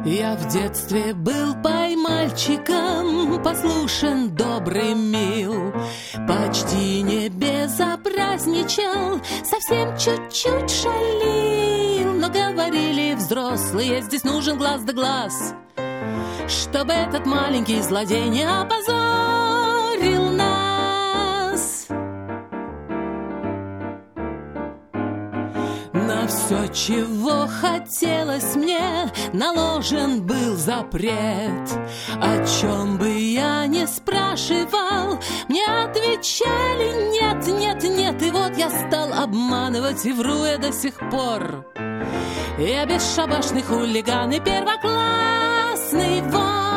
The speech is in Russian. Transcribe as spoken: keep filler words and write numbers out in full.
Я в детстве был поймальчиком, послушен, добрый, мил, почти не безобразничал, совсем чуть-чуть шалил. Но говорили взрослые, здесь нужен глаз да глаз, чтобы этот маленький злодей не опозорил нас. На все, чего хотелось мне, наложен был запрет. О чем бы я ни спрашивал, мне отвечали нет, нет, нет. И вот я стал обманывать, и вру я до сих пор. Я бесшабашный хулиган и первоклассный вор.